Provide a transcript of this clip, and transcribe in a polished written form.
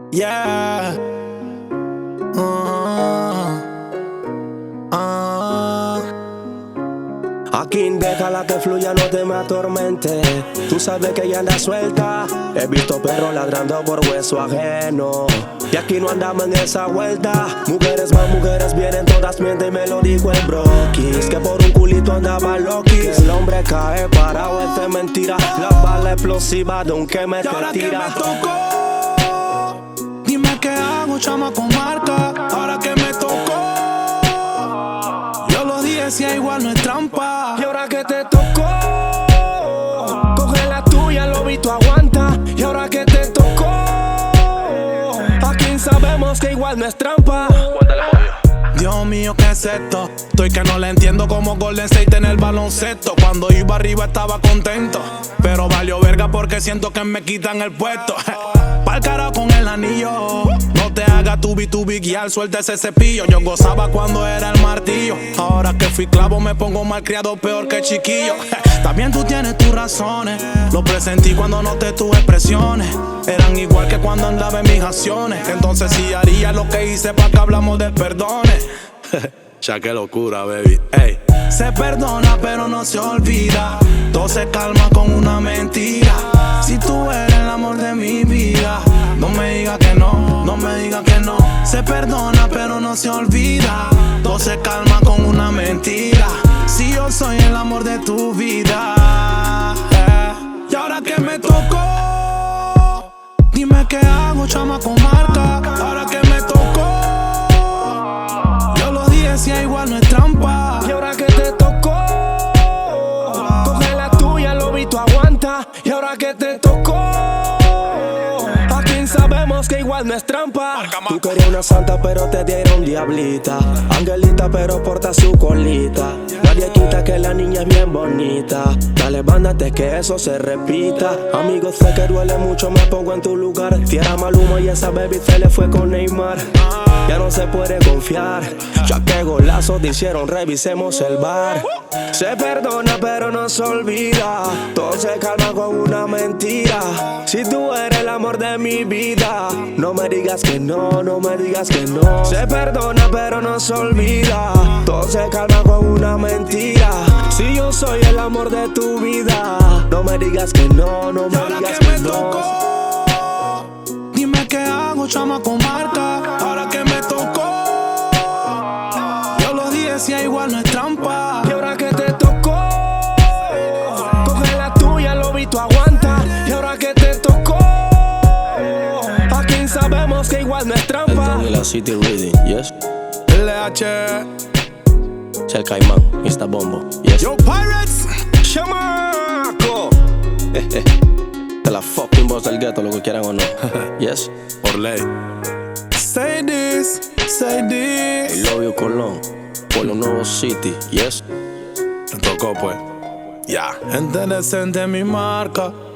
Yeah. Aquí déjala que fluya, no te me atormente. Tú sabes que ella anda suelta. He visto perros ladrando por hueso ajeno. Y aquí no andamos en esa vuelta. Mujeres más mujeres vienen, todas mienten y me lo dijo el broquis. Que por un culito andaba loquis. El hombre cae parado, es de mentira. La bala explosiva de un que me te tira. Que me tocó, dime qué hago, chama con marca. Ahora que me tocó, yo lo dije, si igual no es trampa. Y ahora que te tocó, coge la tuya, lo vi, tú aguanta. Y ahora que te tocó, aquí sabemos que igual no es trampa. Dios mío, ¿qué es esto? Estoy que no le entiendo como Golden State en el baloncesto. Cuando iba arriba estaba contento, pero valió verga porque siento que me quitan el puesto. Pa'l cara con el anillo, no te hagas tu guial, suelta ese cepillo. Yo gozaba cuando era el martillo. Ahora que fui clavo me pongo malcriado, peor que chiquillo. También tú tienes tus razones, lo presentí cuando noté tus expresiones. Eran igual que cuando andaba en mis acciones. Entonces sí haría lo que hice pa' que hablamos de perdones. Ya qué locura, baby. Ey. Se perdona pero no se olvida. Todo se calma con una mentira. Si tú eres el amor de mi vida, no me digas que no, no me digas que no. Se perdona pero no se olvida. Todo se calma con una mentira. Si yo soy el amor de tu vida, Y ahora que me tocó, dime qué hago, chama con marca. Ahora que me tocó, yo lo dije, si igual no es trampa. Y ahora que te tocó, coge la tuya, lo vi, tú aguanta. Y ahora que te tocó, aquí sabemos que igual no es trampa. Tú querías una santa pero te dieron diablita. Angelita pero porta su colita. Nadie quita que la niña es bien bonita. Dale, vándate que eso se repita. Amigo, sé que duele mucho, me pongo en tu lugar. Fiera Maluma y esa baby se le fue con Neymar. Ya no se puede confiar. Ya que golazos hicieron, revisemos el bar. Se perdona pero no se olvida. Todo se calma con una mentira. Si tú eres el amor de mi vida, no me digas que no, no me digas que no. Se perdona pero no se olvida. Todo se calma con una mentira. Si yo soy el amor de tu vida, no me digas que no, no me digas que no. Tocó, dime qué hago, chama con marca. Ahora que me tocó, yo lo dije, si igual no es trampa. Y ahora que te tocó, coge la tuya, lo vi, tú aguanta. Y ahora que te tocó, aquí sabemos que igual no es trampa. El la City Reading, yes. LH, El Caimán, Mr. Bombo, yes. Yo Pirates, Chamaco. De la fucking voz del ghetto, lo que quieran o no. Yes. por ley. Say this, say this. El Lobio Colón, por los nuevos City, yes. Me tocó pues. Ya. Gente decente mi marca.